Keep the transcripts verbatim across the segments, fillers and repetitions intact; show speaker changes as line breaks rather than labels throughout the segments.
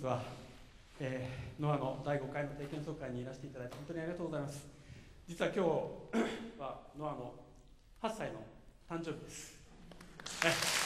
日は、えー、ノアのだいごかいの定期演奏会にいらしていただいて本当にありがとうございます。実は今日はノアのはっさいの誕生日です。え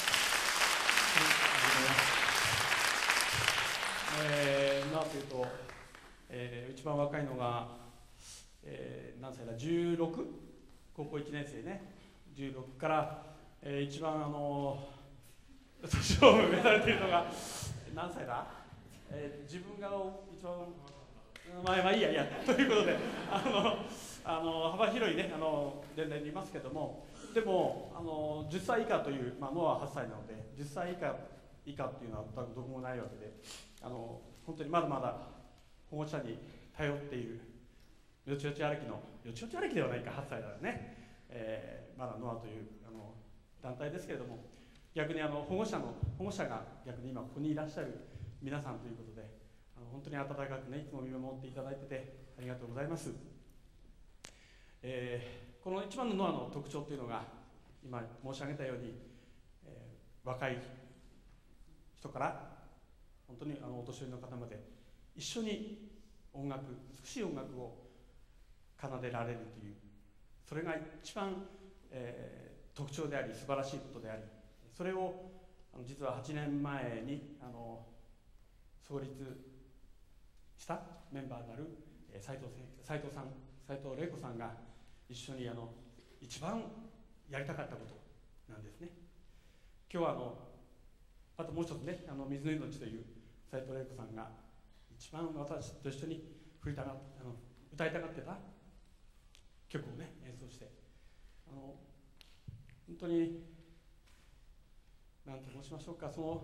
えー、ノアというと、えー、一番若いのが、えー、何歳だ じゅうろく? 高校いちねん生ね、じゅうろくから、えー、一番あの年を召されているのが何歳だ、えー、自分が一番まあまあいいやいやということであのあの幅広いねあの年齢にいますけども、でもあのじゅっさい以下という、まあ、ノアははっさいなのでじゅっさい以下以下っていうのは多分どこもないわけで、あの本当にまだまだ保護者に頼っているよちよち歩きのよちよち歩きではないかはっさいだからね、えー、まだノアというあの団体ですけれども、逆にあの保護者の保護者が逆に今ここにいらっしゃる皆さんということで、あの本当に温かくねいつも見守っていただいててありがとうございます。えー、この一番のノアの特徴というのが今申し上げたように、えー、若い人から本当にあのお年寄りの方まで一緒に音楽、美しい音楽を奏でられるという、それが一番、えー、特徴であり素晴らしいことであり、それをあの実ははちねんまえにあの創立したメンバーになる斉藤斉藤さん、斉藤玲子さんが一緒にあの一番やりたかったことなんですね。今日はあのあともう一つね、あの水の命という斉藤玲子さんが一番私と一緒に振りたがあの歌いたがってた曲をね演奏して、あの本当に何と申しましょうか、その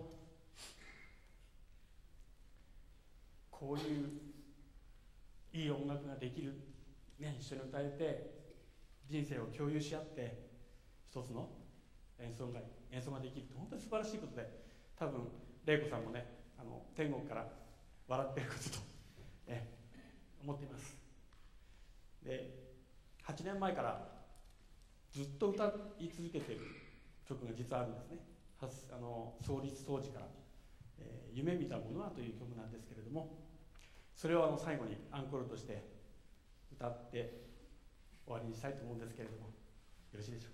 こういういい音楽ができる、ね、一緒に歌えて人生を共有し合って一つの演奏が演奏ができるって本当に素晴らしいことで、多分玲子さんもねあの天国から笑っていることと、え思っています。ではちねんまえからずっと歌い続けている曲が実はあるんですね。あの創立当時から、えー、夢見たものはという曲なんですけれども、それをあの最後にアンコールとして歌って終わりにしたいと思うんですけれども、よろしいでしょうか。